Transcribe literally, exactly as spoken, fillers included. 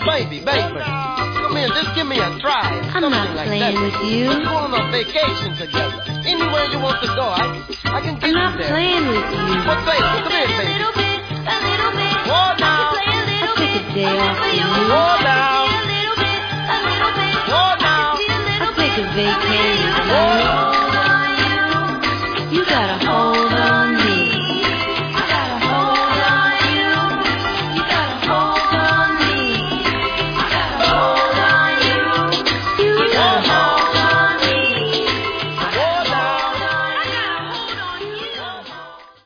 baby, baby. Come here, just give me a try. I'm not like playing that. with you. Let's go on a vacation together. Anywhere you want to go, I, I can get I'm not you there. playing with you. What, baby? Come here, baby. A little bit, a little bit. Whoa, now. I took a day off from you. Whoa, now. A little bit, a little bit. Whoa, now. I'll take a vacation. Whoa,